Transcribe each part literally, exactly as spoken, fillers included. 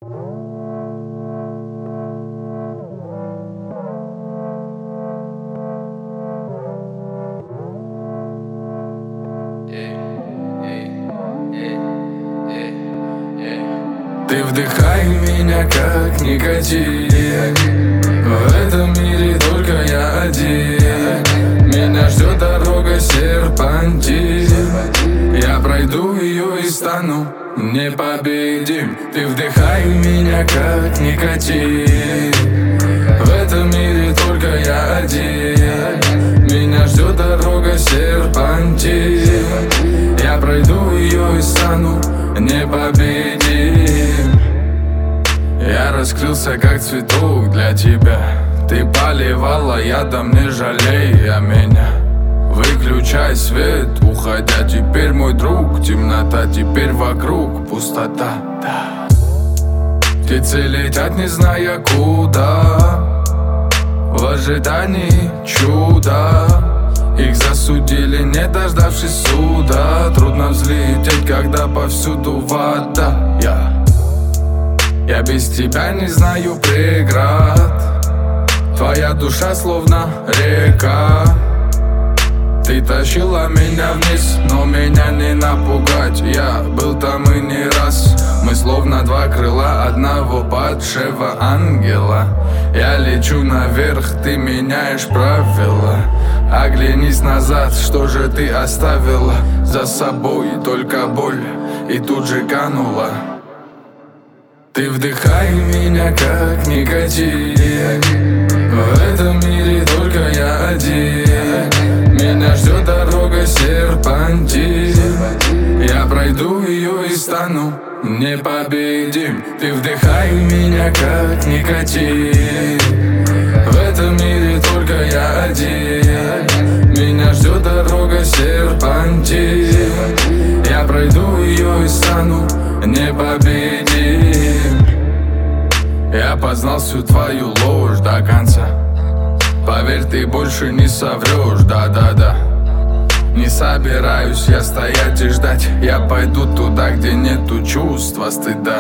Ты вдыхай меня как никотин. В этом мире только я один. Меня ждет дорога серпантин. Я пройду ее и стану непобедим. Ты вдыхай меня как никотин. В этом мире только я один. Меня ждет дорога серпантин. Я пройду ее и стану непобедим. Я раскрылся как цветок для тебя. Ты поливала ядом, не жалея меня. Выключай свет, уходя, теперь мой друг. Темнота, теперь вокруг пустота. Птицы летят, не зная куда, в ожидании чуда. Их засудили, не дождавшись суда. Трудно взлететь, когда повсюду вода. Я, я без тебя не знаю преград. Твоя душа словно река. Ты тащила меня вниз, но меня не напугать. Я был там и не раз. Мы словно два крыла одного падшего ангела. Я лечу наверх, ты меняешь правила. Оглянись назад, что же ты оставила за собой? Только боль, и тут же канула. Ты вдыхай меня как никотин. В этом мире только я один. Меня ждет дорога серпантин. Я пройду ее и стану непобедим. Ты вдыхай меня как никотин. В этом мире только я один. Меня ждет дорога серпантин. Я пройду ее и стану непобедим. Я познал всю твою ложь до конца. Поверь, ты больше не соврешь, да-да-да. Не собираюсь я стоять и ждать. Я пойду туда, где нету чувства стыда.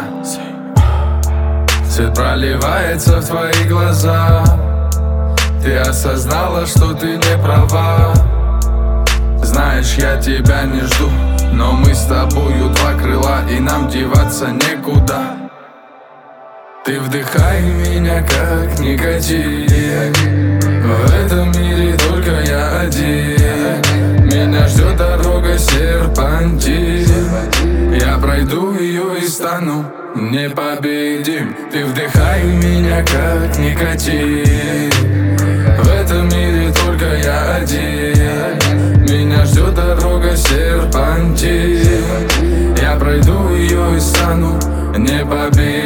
Свет проливается в твои глаза. Ты осознала, что ты не права. Знаешь, я тебя не жду, но мы с тобою два крыла, и нам деваться некуда. Ты вдыхай меня как никотин. В этом мире только я один. Меня ждет дорога серпантин. Я пройду ее и стану непобедим. Ты вдыхай меня как никотин. В этом мире только я один. Меня ждет дорога серпантин. Я пройду ее и стану непобедим.